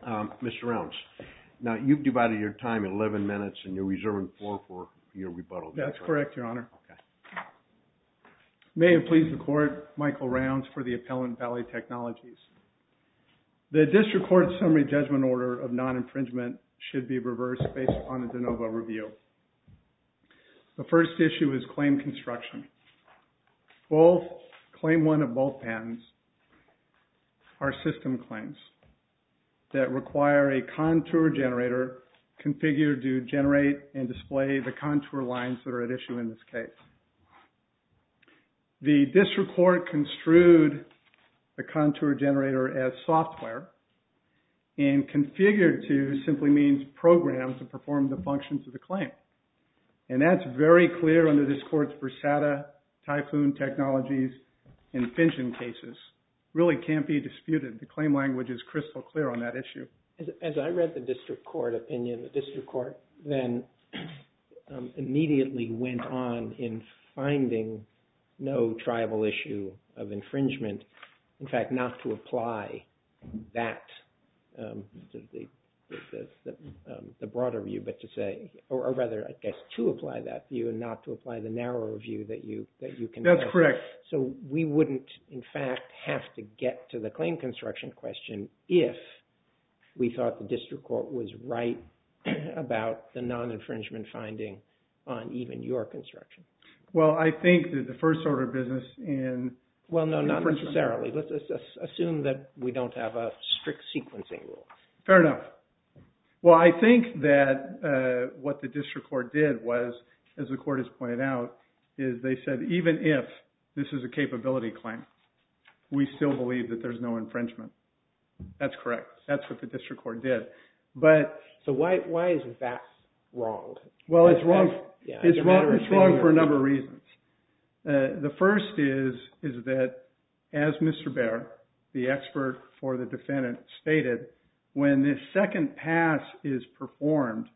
Mr. Rounds, now you've divided your time 11 minutes and you're reserving 4 for your rebuttal. That's correct, Your Honor. Okay. May it please the Court, Michael Rounds for the appellant, Valley Technologies. The District Court's summary judgment order of non-infringement should be reversed based on a de novo review. The first issue is claim construction. Both Claim 1 of both patents are system claims that require a contour generator configured to generate and display the contour lines that are at issue in this case. The District Court construed the contour generator as software, and configured to simply means programmed to perform the functions of the claim. And that's very clear under this Court's Versata, Typhoon Technologies, and Finchon cases. Really can't be disputed. The claim language is crystal clear on that issue. As I read the District Court opinion, the District Court then immediately went on in finding no tribal issue of infringement. In fact, not to apply that, the broader view, but to say, or rather, I guess, to apply that view and not to apply the narrower view that you can. That's correct. So we wouldn't, in fact, have to get to the claim construction question if we thought the District Court was right about the non-infringement finding on even your construction. Well, I think that the first order of business in... Well, no, not necessarily. Let's assume that we don't have a strict sequencing rule. Fair enough. Well, I think that what the District Court did was, as the Court has pointed out, is they said even if this is a capability claim, we still believe that there's no infringement. That's correct. That's what the District Court did. But so why is that wrong? Well, it's wrong. It's wrong for a number of reasons. The first is that, as Mr. Baer, the expert for the defendant, stated, when this second pass is performed,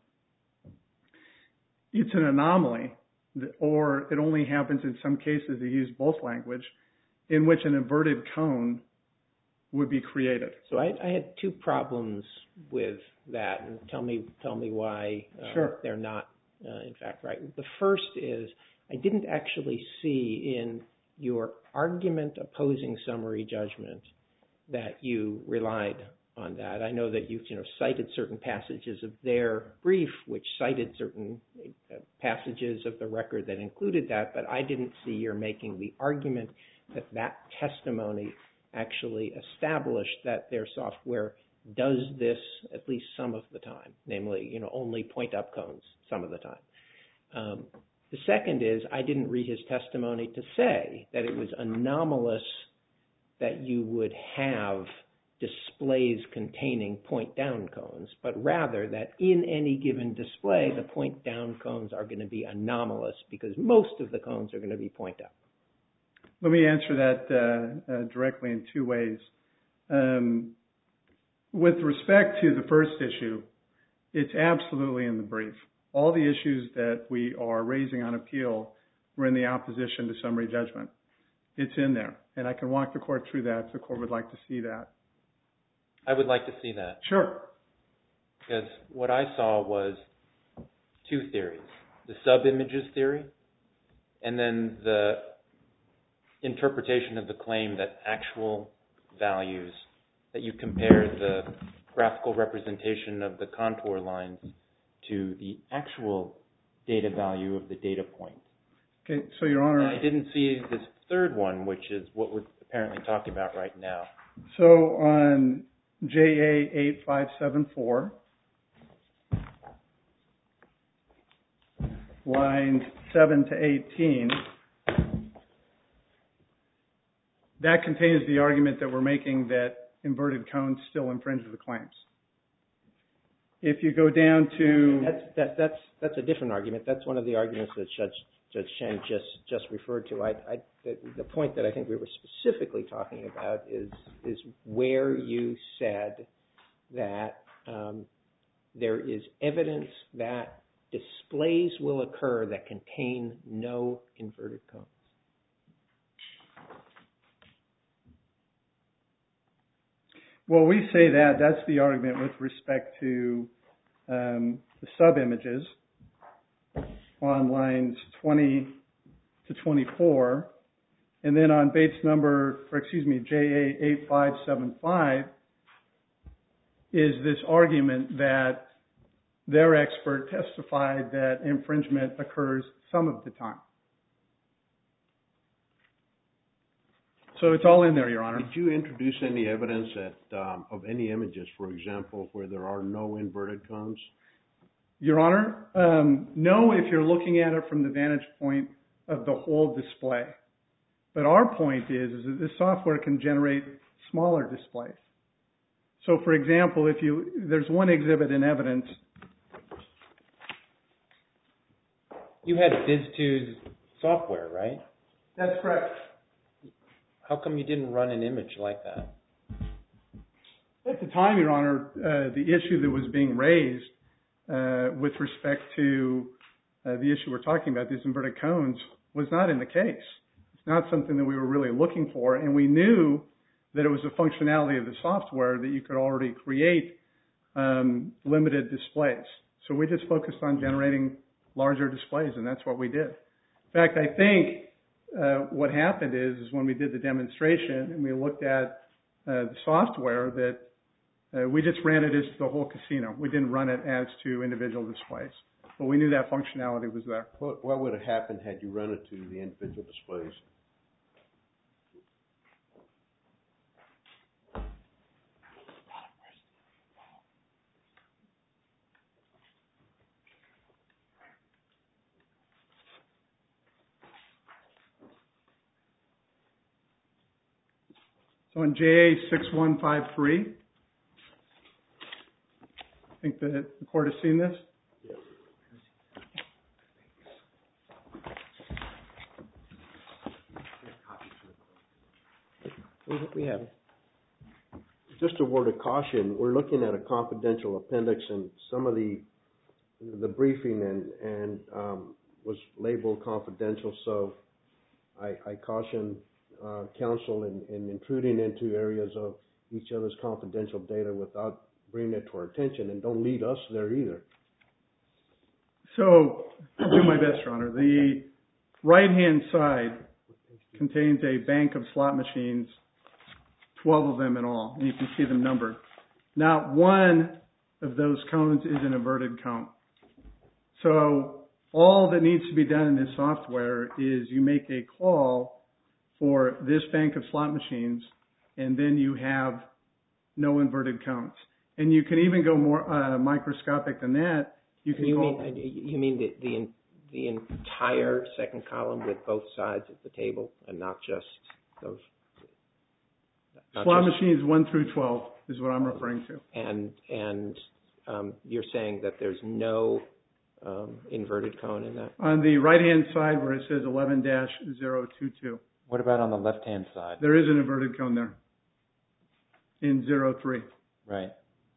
it's an anomaly, or it only happens in some cases, they use both language, in which an inverted cone would be created. So I had two problems with that, and tell me why they're not, in fact, right. The first is I didn't actually see in your argument opposing summary judgment that you relied on that. I know that you cited certain passages of their brief, which cited certain passages of the record that included that, but I didn't see you're making the argument that that testimony actually established that their software does this at least some of the time, namely, only point up cones some of the time. The second is I didn't read his testimony to say that it was anomalous that you would have displays containing point down cones, but rather that in any given display, the point down cones are going to be anomalous because most of the cones are going to be point up. Let me answer that directly in two ways. With respect to the first issue, it's absolutely in the brief. All the issues that we are raising on appeal were in the opposition to summary judgment. It's in there, and I can walk the Court through that if the Court would like to see that. I would like to see that. Sure. Because what I saw was two theories, the sub-images theory and then the interpretation of the claim that actual values, that you compare the graphical representation of the contour lines to the actual data value of the data point. Okay, so Your Honor... I didn't see this third one, which is what we're apparently talking about right now. So on JA8574, lines 7 to 18, that contains the argument that we're making that inverted cones still infringe the claims. If you go down to... That's a different argument. That's one of the arguments that Judge Chen just referred to. The point that I think we were specifically talking about is where you said that there is evidence that displays will occur that contain no inverted cones. Well, we say that's the argument with respect to the sub-images on lines 20 to 24. And then on JA8575 is this argument that their expert testified that infringement occurs some of the time. So it's all in there, Your Honor. Did you introduce any evidence of any images, for example, where there are no inverted cones? Your Honor, no, if you're looking at it from the vantage point of the whole display. But our point is that this software can generate smaller displays. So, for example, there's one exhibit in evidence. You had Viz2's software, right? That's correct. How come you didn't run an image like that? At the time, Your Honor, the issue that was being raised with respect to the issue we're talking about, these inverted cones, was not in the case. It's not something that we were really looking for, and we knew that it was a functionality of the software that you could already create limited displays. So we just focused on generating larger displays, and that's what we did. In fact, I think what happened is when we did the demonstration and we looked at the software, that we just ran it as the whole casino. We didn't run it as to individual displays. But we knew that functionality was there. What would have happened had you run it to the individual displays? So in JA6153, I think the court has seen this. We have. Just a word of caution, we're looking at a confidential appendix, and some of the briefing and was labeled confidential, so I caution counsel in intruding into areas of each other's confidential data without bringing it to our attention, and don't lead us there either. So I'll do my best, Your Honor. The right-hand side contains a bank of slot machines, 12 of them in all, and you can see them numbered. Not one of those cones is an inverted cone. So all that needs to be done in this software is you make a call for this bank of slot machines, and then you have no inverted cones. And you can even go more microscopic than that. You mean the entire second column with both sides of the table, and not just those? Slot machines 1 through 12 is what I'm referring to. And you're saying that there's no inverted cone in that? On the right-hand side where it says 11-022. What about on the left-hand side? There is an inverted cone there in 03. Right.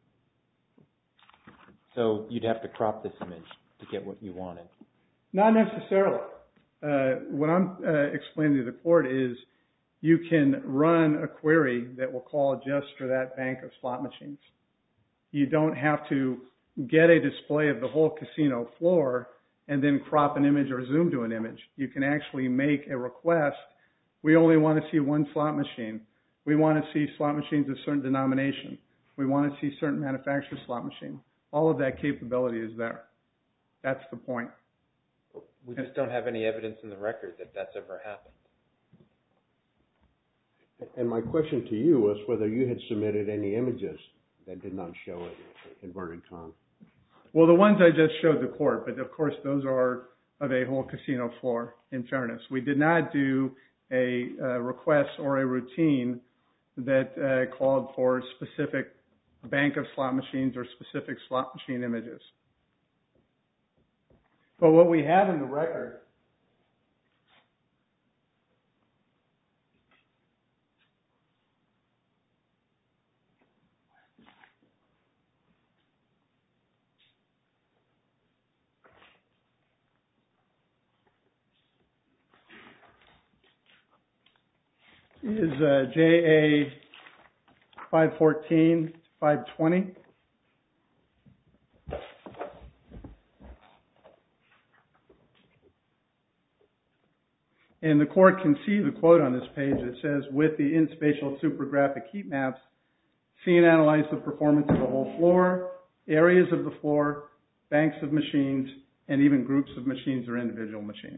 So you'd have to crop this image to get what you wanted. Not necessarily. What I'm explaining to the court is you can run a query that will call just for that bank of slot machines. You don't have to get a display of the whole casino floor and then crop an image or zoom to an image. You can actually make a request. We only want to see one slot machine. We want to see slot machines of certain denomination. We want to see certain manufacturer slot machine. All of that capability is there. That's the point. We just don't have any evidence in the record that that's ever happened. And my question to you was whether you had submitted any images that did not show an inverted cone. Well, the ones I just showed the court, but of course those are of a whole casino floor, in fairness. We did not do a request or a routine that called for specific bank of slot machines or specific slot machine images. But what we have in the record is JA 514 to 520. And the court can see the quote on this page that says, with the in-spatial supergraphic heat maps, see and analyze the performance of the whole floor, areas of the floor, banks of machines, and even groups of machines or individual machines.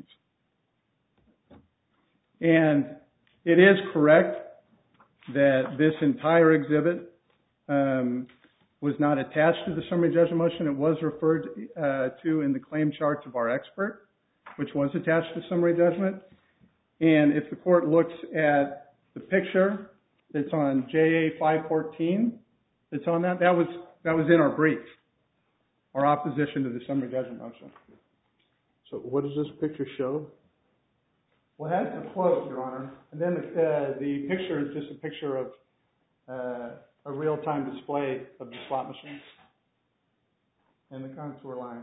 And it is correct that this entire exhibit was not attached to the summary judgment motion. It was referred to in the claim charts of our expert, which was attached to summary judgment. And if the court looks at the picture that's on JA 514, that's on that was in our brief, our opposition to the summary judgment motion. So what does this picture show? Well, it has the quote, Your Honor, and then the picture is just a picture of a real-time display of the slot machines and the contour line.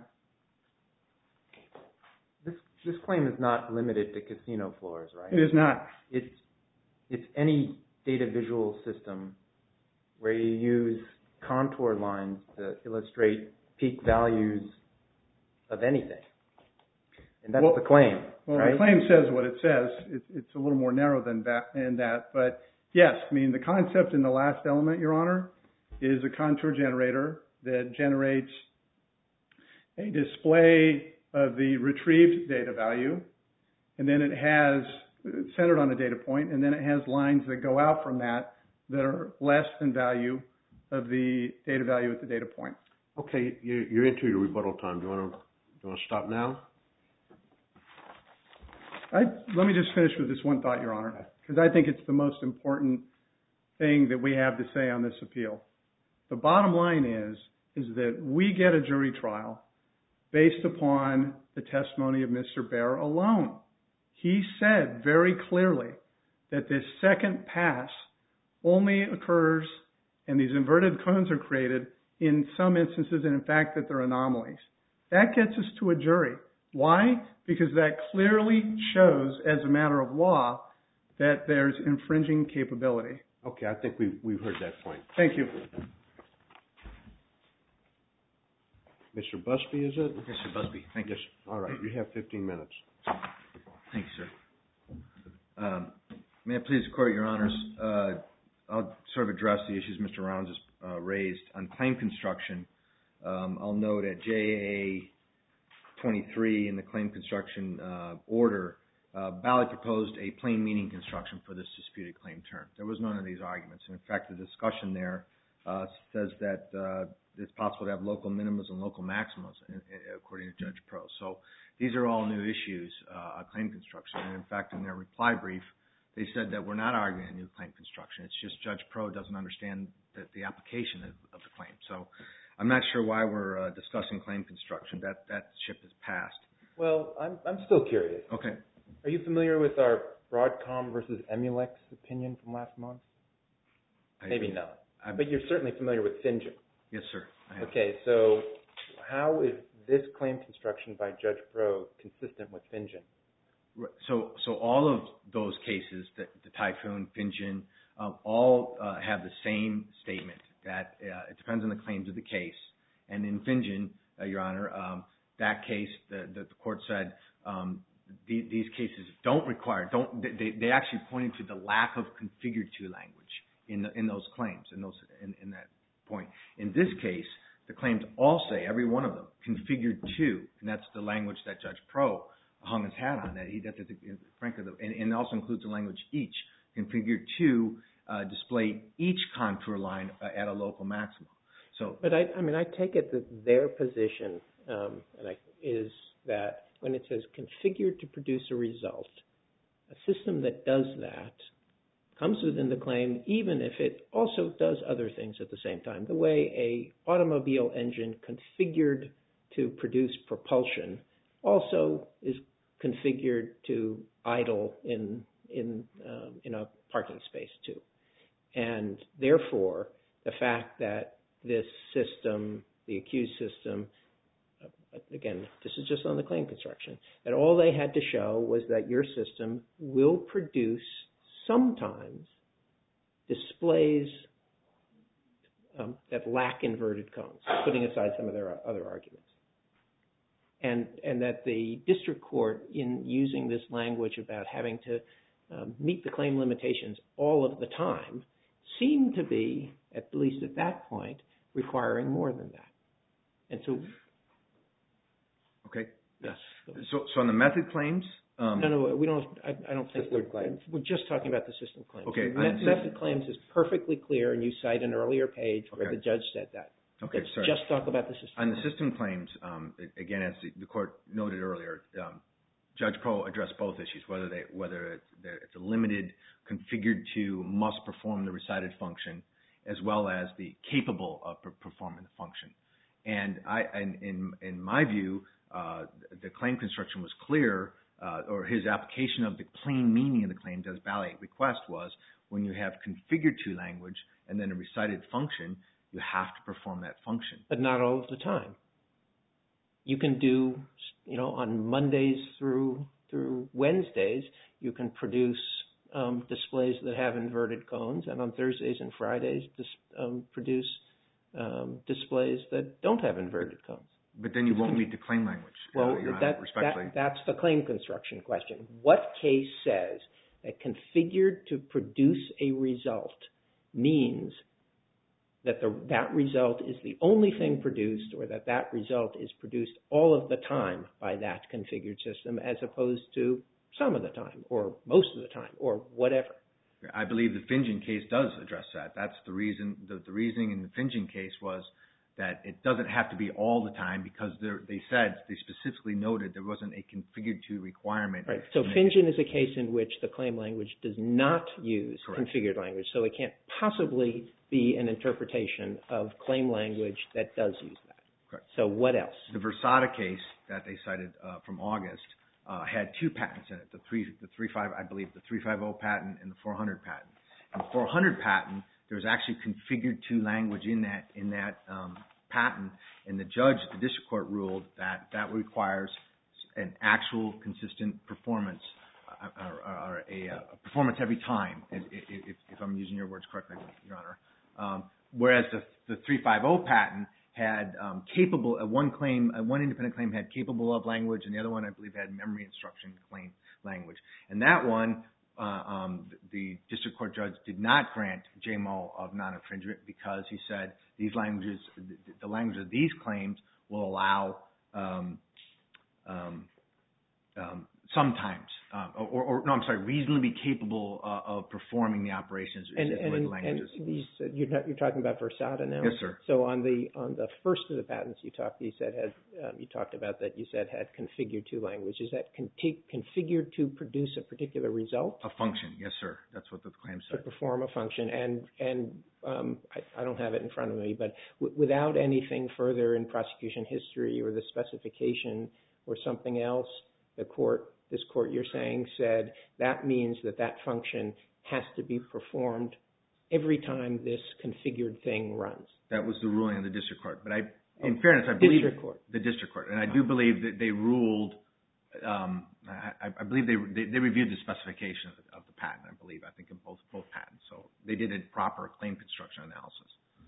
This claim is not limited to casino floors, right? It is not. It's any data visual system where you use contour lines to illustrate peak values of anything. And that's the claim, well, right? The claim says what it says. It's a little more narrow than that. But yes, I mean, the concept in the last element, Your Honor, is a contour generator that generates a display of the retrieved data value, and then it has, centered on a data point, and then it has lines that go out from that are less than value of the data value at the data point. Okay, you're into your rebuttal time. Do you want to stop now? Let me just finish with this one thought, Your Honor, because I think it's the most important thing that we have to say on this appeal. The bottom line is that we get a jury trial based upon the testimony of Mr. Baer alone. He said very clearly that this second pass only occurs and these inverted cones are created in some instances, and in fact that they're anomalies. That gets us to a jury. Why? Because that clearly shows, as a matter of law, that there's infringing capability. Okay, I think we've heard that point. Thank you. Mr. Busby, is it? Yes, Mr. Busby. Thank you. Yes. All right, you have 15 minutes. Thank you, sir. May it please the Court, Your Honors, I'll sort of address the issues Mr. Rounds has raised. On claim construction, I'll note at JA 23 in the claim construction order, Bally proposed a plain meaning construction for this disputed claim term. There was none of these arguments. And in fact, the discussion there says that it's possible to have local minimas and local maximas, according to Judge Pro. So these are all new issues on claim construction. And in fact, in their reply brief, they said that we're not arguing a new claim construction. It's just Judge Pro doesn't understand the application of the claim. So I'm not sure why we're discussing claim construction. That ship has passed. Well, I'm still curious. Okay. Are you familiar with our Broadcom versus Emulex opinion from last month? Maybe not. But you're certainly familiar with FinGen. Yes, sir. Okay, so how is this claim construction by Judge Pro consistent with FinGen? So all of those cases, the Typhoon, FinGen, all have the same statement that it depends on the claims of the case. And in FinGen, Your Honor, that case, the court said these cases don't require, they actually pointed to the lack of configured to language in those claims, in that point. In this case, the claims all say, every one of them, configured to, and that's the language that Judge Pro hung his hat on. Frankly, and it also includes the language each, configured to display each contour line at a local maximum. So, but I take it that their position is that when it says configured to produce a result, a system that does that comes within the claim, even if it also does other things at the same time. The way a automobile engine configured to produce propulsion also is configured to idle in a parking space too. And therefore, the fact that this system, the accused system, again, this is just on the claim construction, that all they had to show was that your system will produce sometimes displays that lack inverted cones, putting aside some of their other arguments. And that the district court, in using this language about having to meet the claim limitations all of the time, seemed to be, at least at that point, requiring more than that. And so... Okay. Yes. So on the method claims... No, we don't. I don't think we're just talking about the system claims. Okay. Method claims is perfectly clear, and you cite an earlier page where the judge said that. Okay, Let's sorry. just talk about the system. On the system claims, again, as the court noted earlier, Judge Pro addressed both issues, whether it's a limited, configured to, must perform the recited function, as well as the capable of performing the function. And in my view, the claim construction was clear, or his application of the plain meaning of the claim, as Ballet request was, when you have configured to language and then a recited function, you have to perform that function. But not all of the time. You can do, on Mondays through Wednesdays, you can produce displays that have inverted cones, and on Thursdays and Fridays, produce displays that don't have inverted cones. But then you won't meet the claim language. Well, that's the claim construction question. What case says that configured to produce a result means that that result is the only thing produced, or that result is produced all of the time by that configured system, as opposed to some of the time, or most of the time, or whatever? I believe the Fingen case does address that. That's the reason. The reasoning in the Fingen case was that it doesn't have to be all the time, because they specifically noted there wasn't a configured to requirement. Right. So Fingen is a case in which the claim language does not use configured language, so it can't possibly be an interpretation of claim language that does use that. Correct. So what else? The Versada case that they cited from August had two patents in it, the 350 patent and the 400 patent. In the 400 patent, there's actually configured to language in that patent, and the district court ruled that requires an actual consistent performance, or a performance every time, if I'm using your words correctly, Your Honor. Whereas the 350 patent had one independent claim had capable of language, and the other one, I believe, had memory instruction claim language. And that one, the district court judge did not grant JMO of non-infringement, because he said the language of these claims will allow sometimes, reasonably be capable of performing the operations with languages. And you're talking about Versada now? Yes, sir. So on the first of the patents you talked about that you said had configured to language. Is that configured to produce a particular result? A function, yes, sir. That's what the claim said. To perform a function, and I don't have it in front of me, but without anything further in prosecution history or the specification or something else, this court you're saying said that means that function has to be performed every time this configured thing runs. That was the ruling of the district court. But in fairness, I believe the district court, and I do believe that they ruled. I believe they reviewed the specification of the patent. I think in both patents, so they did a proper claim construction analysis.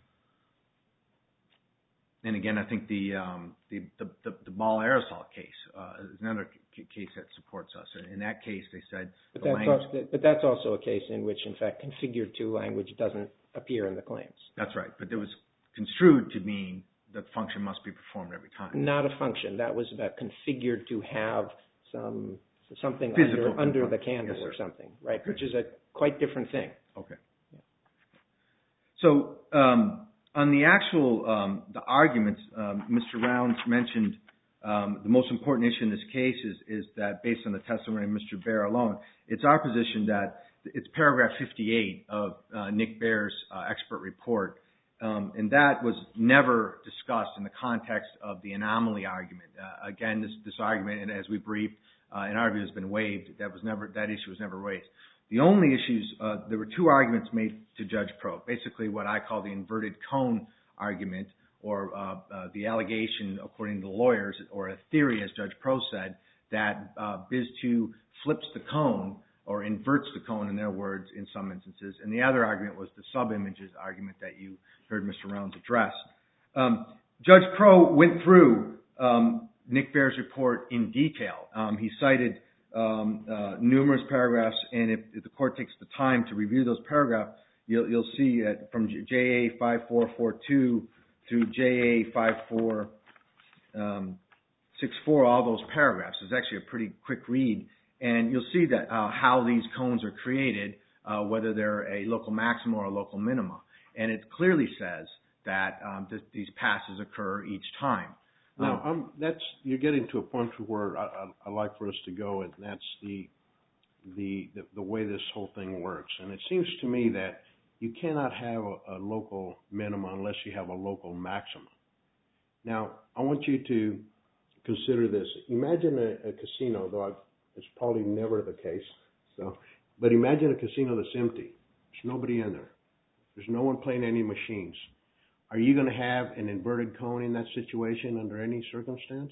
And again, I think the Ball aerosol case is another case that supports us. In that case, they said but that's also a case in which, in fact, configured to language doesn't appear in the claims. That's right, but it was construed to mean the function must be performed every time. Not a function. That was about configured to have something under the candle or something, right? Okay. Which is a quite different thing. Okay. Yeah. So on the actual the arguments, Mr. Rounds mentioned the most important issue in this case is that based on the testimony of Mr. Baer alone, it's our position that it's paragraph 58 of Nick Baer's expert report, and that was never discussed in the context of the anomaly argument. Again, this argument, and as we briefed, in our view, has been waived. That issue was never raised. The only issues, there were two arguments made to Judge Pro. Basically, what I call the inverted cone argument, or the allegation, according to the lawyers, or a theory, as Judge Pro said, that BIS2 flips the cone or inverts the cone, in their words, in some instances. And the other argument was the sub-images argument that you heard Mr. Rounds address. Judge Pro went through Nick Baer's report in detail. He cited numerous paragraphs, and if the court takes the time to review those paragraphs, you'll see that from JA 5442 through JA 5464, all those paragraphs. It's actually a pretty quick read, and you'll see that how these cones are created, whether they're a local maxima or a local minima. And it clearly says that these passes occur each time. Now, you're getting to a point where I'd like for us to go, and that's the way this whole thing works. And it seems to me that you cannot have a local minima unless you have a local maxima. Now, I want you to consider this. Imagine a casino, though it's probably never the case. But imagine a casino that's empty. There's nobody in there. There's no one playing any machines. Are you going to have an inverted cone in that situation under any circumstance?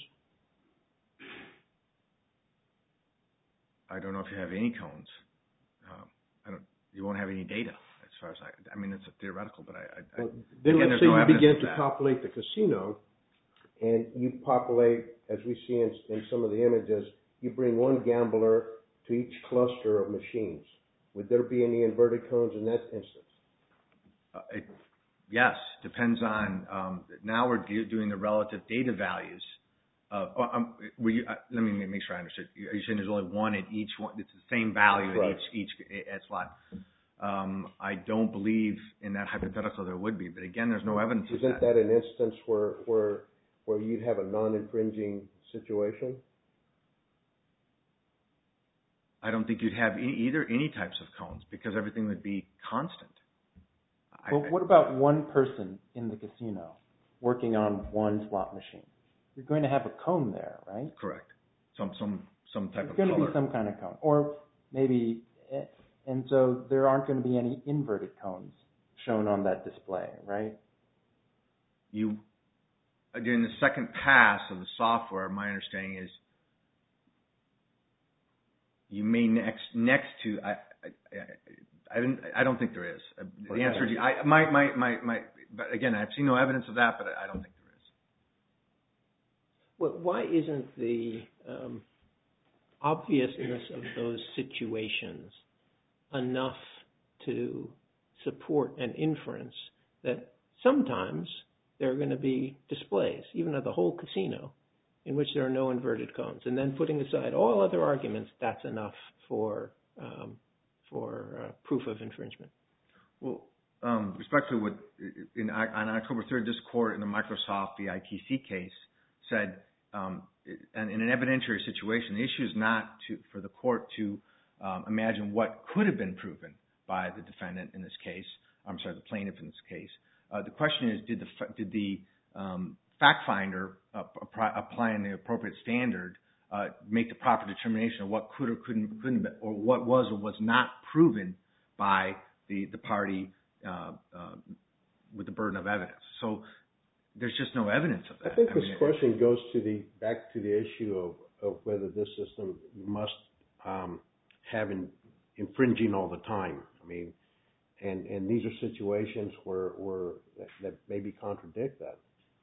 I don't know if you have any cones. You won't have any data as far as I mean, it's a theoretical, but then let's say you begin to populate the casino, and you populate, as we see in some of the images, you bring one gambler to each cluster of machines. Would there be any inverted cones in that instance? Yes, depends on. Now we're doing the relative data values. Let me make sure I understood. Are you saying there's only one at each one? It's the same value at each slot. I don't believe in that hypothetical there would be, but again, there's no evidence of that. Isn't that an instance where you'd have a non-infringing situation? I don't think you'd have either any types of cones because everything would be constant. Well, what about one person in the casino working on one slot machine? You're going to have a cone there, right? Correct. Some type of color. There's going to be some kind of cone. Or maybe, and so there aren't going to be any inverted cones shown on that display, right? During the second pass of the software, my understanding is you may next to, I don't think there is. The answer is, but again, I've seen no evidence of that, but I don't think there is. Well, why isn't the obviousness of those situations enough to support an inference that sometimes there are going to be displays, even at the whole casino, in which there are no inverted cones, and then putting aside all other arguments, that's enough for proof of infringement? Well, respectfully, on October 3rd, this court in the Microsoft VITC case said, and in an evidentiary situation, the issue is not for the court to imagine what could have been proven by the defendant in this case. I'm sorry, the plaintiff in this case. The question is, did the fact finder, applying the appropriate standard, make the proper determination of what could or couldn't be, or what was or was not proven by the party with the burden of evidence? So there's just no evidence of that. I think this question goes back to the issue of whether this system must have infringing all the time. I mean, and these are situations where that maybe contradict that.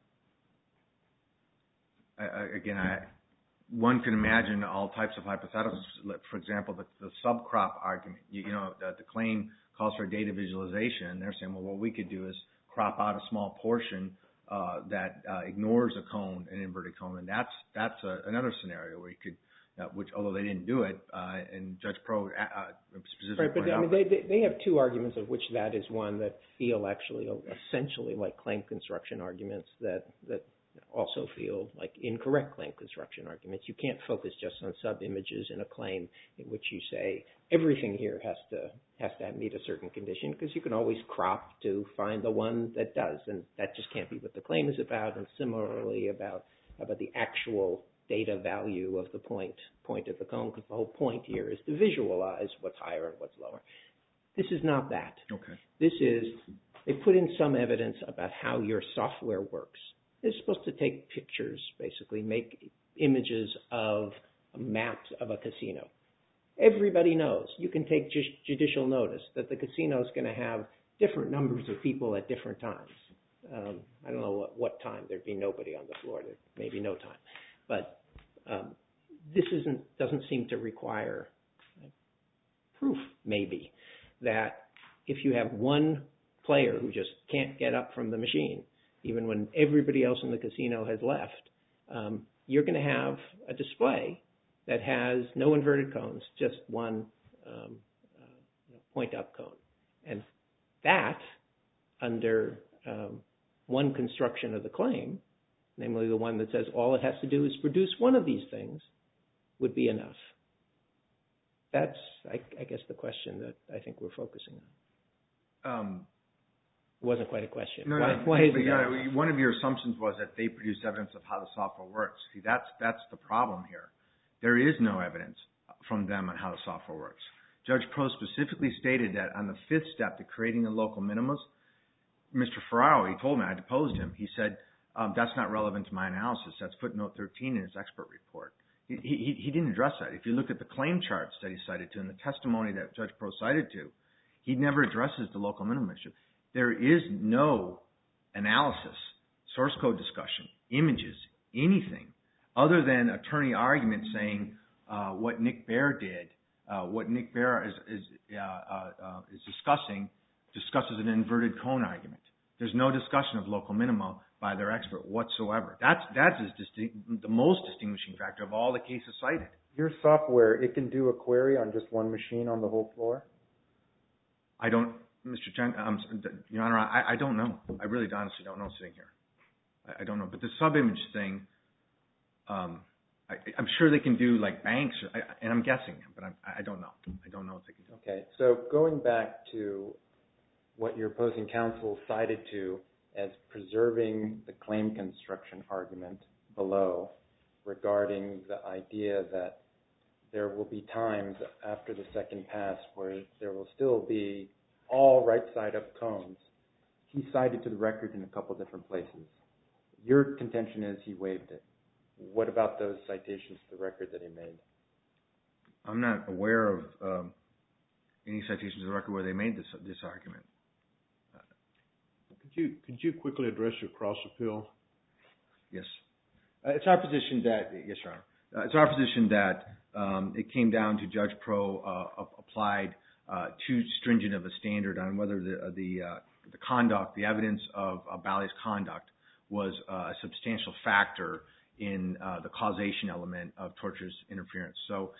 Again, one can imagine all types of hypotheticals. For example, the subcrop argument. The claim calls for data visualization, and they're saying, well, what we could do is crop out a small portion that ignores a cone, an inverted cone, and that's another scenario where you could, which although they didn't do it, and Judge Pro specifically pointed out. Right, but they have two arguments, of which that is one that feel actually essentially like claim construction arguments that also feel like incorrect claim construction arguments. You can't focus just on sub-images in a claim in which you say everything here has to meet a certain condition, because you can always crop to find the one that does, and that just can't be what the claim is about. And similarly about the actual data value of the point of the cone, because the whole point here is to visualize what's higher and what's lower. This is not that. Okay. This is, they put in some evidence about how your software works. It's supposed to take pictures, basically, make images of maps of a casino. everybody knows, you can take judicial notice that the casino is going to have different numbers of people at different times. I don't know what time. There'd be nobody on the floor. There may be no time. But this doesn't seem to require proof, maybe, that if you have one player who just can't get up from the machine, even when everybody else in the casino has left, you're going to have a display that has no inverted cones, just one point-up cone. And that, under one construction of the claim, namely the one that says all it has to do is produce one of these things, would be enough. That's, I guess, the question that I think we're focusing on. It wasn't quite a question. No, Why is it one of your assumptions was that they produced evidence of how the software works. See, that's the problem here. There is no evidence from them on how the software works. Judge Pro specifically stated that on the fifth step to creating the local minimas, Mr. Ferraro, he told me, I deposed him, he said, that's not relevant to my analysis. That's footnote 13 in his expert report. He didn't address that. If you look at the claim charts that he cited to and the testimony that Judge Pro cited to, he never addresses the local minimum issue. There is no analysis, source code discussion, images, anything other than attorney argument saying what Nick Baer did, what Nick Baer is discusses an inverted cone argument. There's no discussion of local minima by their expert whatsoever. That is the most distinguishing factor of all the cases cited. Your software, it can do a query on just one machine on the whole floor? I don't, Mr. Chen, Your Honor, I don't know. I really honestly don't know sitting here. I don't know. But the sub-image thing, I'm sure they can do like banks, and I'm guessing, but I don't know. I don't know if they can do. Okay, so going back to what your opposing counsel cited to as preserving the claim construction argument below regarding the idea that there will be times after the second pass where there will still be all right side up cones. He cited to the record in a couple different places. Your contention is he waived it. What about those citations to the record that he made? I'm not aware of any citations to the record where they made this argument. Could you quickly address your cross appeal? Yes. It's our position that, yes, Your Honor. It's our position that it came down to Judge Pro applied too stringent of a standard on whether the conduct, the evidence of Bally's conduct was a substantial factor in the causation element of tortious interference. So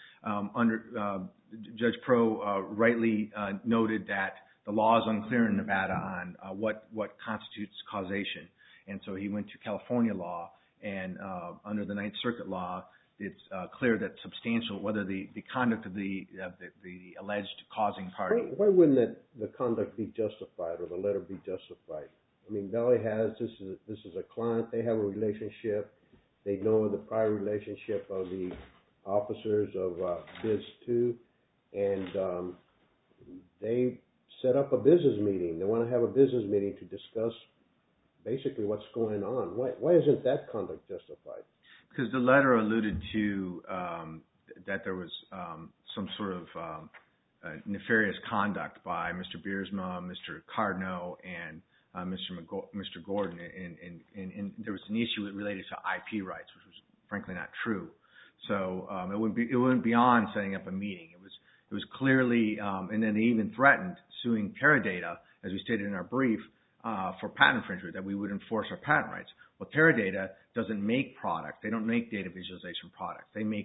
Judge Pro rightly noted that the law is unclear in Nevada on what constitutes causation. And so he went to California law, and under the Ninth Circuit law, it's clear that substantial, whether the conduct of the alleged causing party. Why wouldn't the conduct be justified or the letter be justified? I mean, Bally has, this is a client, they have a relationship, they know the prior relationship of the officers of Biz 2, and they set up a business meeting. They want to have a business meeting to discuss basically what's going on. Why isn't that conduct justified? Because the letter alluded to that there was some sort of nefarious conduct by Mr. Biersma, Mr. Cardno, and Mr. Gordon, and there was an issue related to IP rights, which was frankly not true. So it went beyond setting up a meeting. It was clearly, and then they even threatened suing Teradata, as we stated in our brief, for patent infringement, that we would enforce our patent rights. Well, Teradata doesn't make products. They don't make data visualization products. They make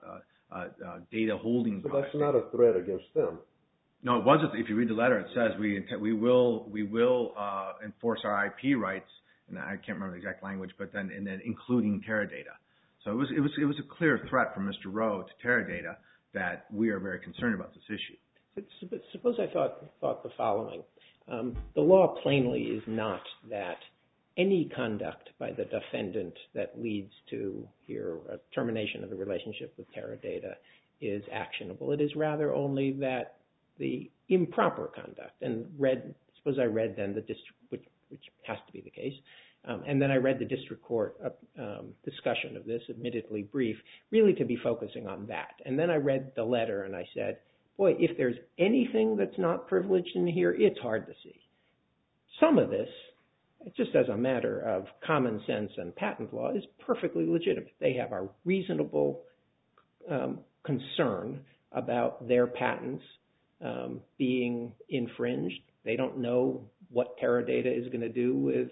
data holding products. So that's not a threat against them. No, it wasn't. If you read the letter, it says we will enforce our IP rights, and I can't remember the exact language, but then including Teradata. So it was a clear threat from Mr. Rowe to Teradata that we are very concerned about this issue. Suppose I thought the following. The law plainly is not that any conduct by the defendant that leads to a termination of the relationship with Teradata is actionable. It is rather only that the improper conduct, and suppose I read then the district, which has to be the case, And then I read the district court discussion of this, admittedly brief, really to be focusing on that. And then I read the letter and I said, boy, if there's anything that's not privileged in here, it's hard to see. Some of this, just as a matter of common sense and patent law, is perfectly legitimate. They have a reasonable concern about their patents being infringed. They don't know what Teradata is going to do with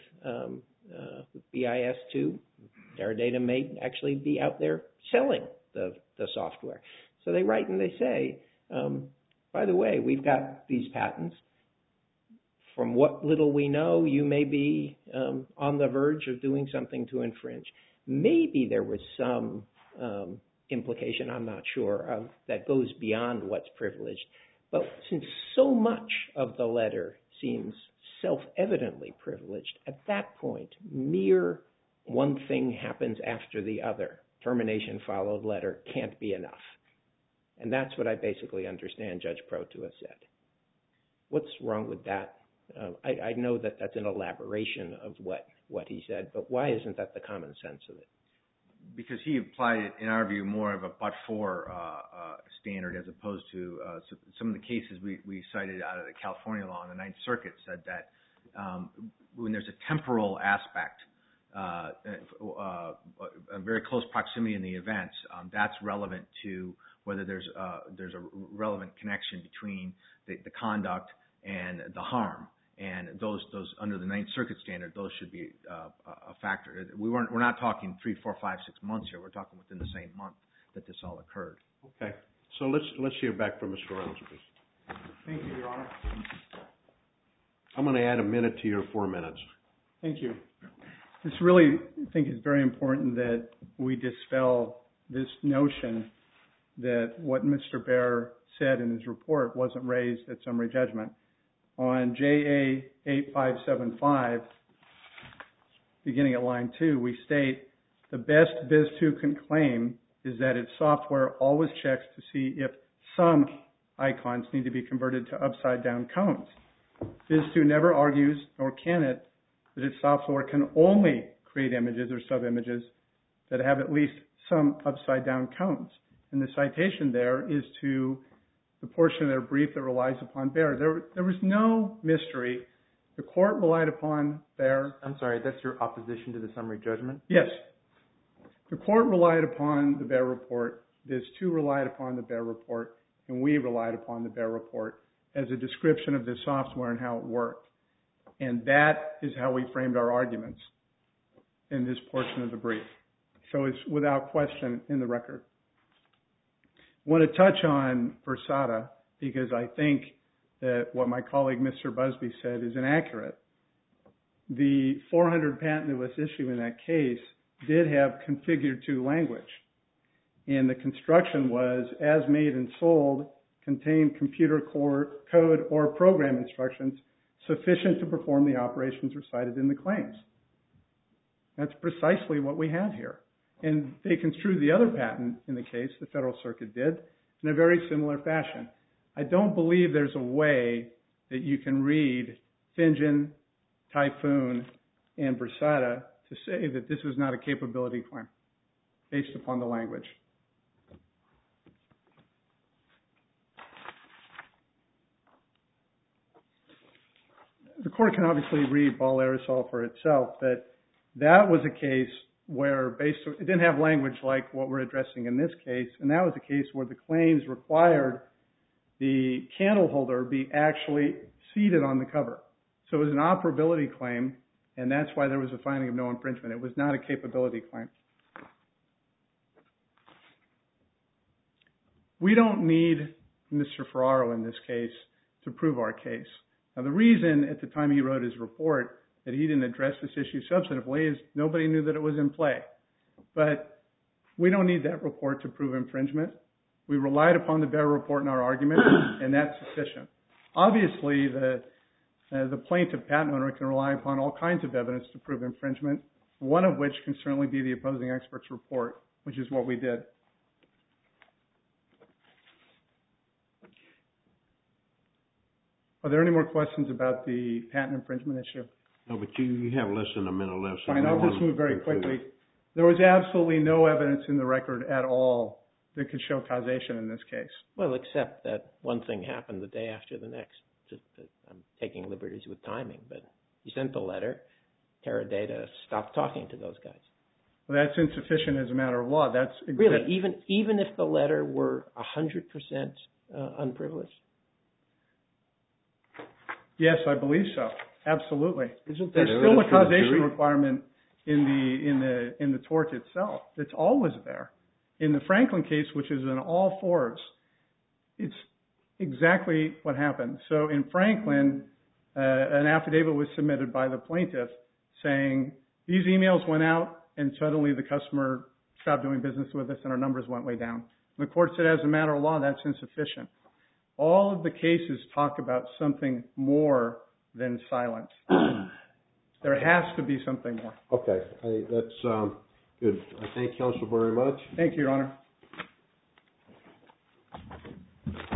BIS2. Teradata may actually be out there selling the software. So they write and they say, by the way, we've got these patents. From what little we know, you may be on the verge of doing something to infringe. Maybe there was some implication, I'm not sure, that goes beyond what's privileged. But since so much of the letter seems self-evidently privileged, at that point, mere one thing happens after the other. Termination followed letter can't be enough. And that's what I basically understand Judge Pro to have said. What's wrong with that? I know that that's an elaboration of what he said, but why isn't that the common sense of it? Because he applied it, in our view, more of a but-for standard as opposed to some of the cases we cited out of the California law. And the Ninth Circuit said that when there's a temporal aspect, a very close proximity in the events, that's relevant to whether there's a relevant connection between the conduct and the harm. And those under the Ninth Circuit standard, those should be a factor. We're not talking 3, 4, 5, 6 months here. We're talking within the same month that this all occurred. Okay. So let's hear back from Mr. Rounds, please. Thank you, Your Honor. I'm going to add a minute to your 4 minutes. Thank you. This really, I think, is very important that we dispel this notion that what Mr. Baer said in his report wasn't raised at summary judgment. On JA 8575, beginning at line 2, we state, the best BIS2 can claim is that its software always checks to see if some icons need to be converted to upside-down cones. BIS2 never argues, nor can it, that its software can only create images or sub-images that have at least some upside-down cones. And the citation there is to the portion of their brief that relies upon Baer. There was no mystery. The court relied upon Baer. I'm sorry, that's your opposition to the summary judgment? Yes. The court relied upon the Baer report. BIS2 relied upon the Baer report. And we relied upon the Baer report as a description of the software and how it worked. And that is how we framed our arguments in this portion of the brief. So it's without question in the record. I want to touch on Versata because I think that what my colleague Mr. Busby said is inaccurate. The 400 patent that was issued in that case did have configured to language. And the construction was, as made and sold, contained computer code or program instructions sufficient to perform the operations recited in the claims. That's precisely what we have here. And they construed the other patent in the case, the Federal Circuit did, in a very similar fashion. I don't believe there's a way that you can read Finjan, Typhoon, and Versata to say that this is not a capability claim based upon the language. The court can obviously read Ball Aerosol for itself, but that was a case where it didn't have language like what we're addressing in this case, and that was a case where the claims required the candle holder be actually seated on the cover. So it was an operability claim, and that's why there was a finding of no infringement. It was not a capability claim. We don't need Mr. Ferraro in this case to prove our case. Now, the reason at the time he wrote his report that he didn't address this issue substantively is nobody knew that it was in play. But we don't need that report to prove infringement. We relied upon the Baer report in our argument, and that's sufficient. Obviously, the plaintiff patent owner can rely upon all kinds of evidence to prove infringement, one of which can certainly be the opposing expert's report, which is what we did. Are there any more questions about the patent infringement issue? No, but you have less than a minute left. So Fine, I'll just move very quickly. There was absolutely no evidence in the record at all that could show causation in this case. Well, except that one thing happened the day after the next. I'm taking liberties with timing, but you sent the letter. Teradata stopped talking to those guys. Well, that's insufficient as a matter of law. That's really even if the letter were 100% unprivileged. Yes, I believe so. Absolutely. There's still a causation requirement in the tort itself. It's always there. In the Franklin case, which is in all fours, it's exactly what happened. So in Franklin, an affidavit was submitted by the plaintiff saying these emails went out and suddenly the customer stopped doing business with us and our numbers went way down. And the court said as a matter of law, that's insufficient. All of the cases talk about something more than silence. There has to be something more. Okay, that's good. I thank counsel very much. Thank you, Your Honor.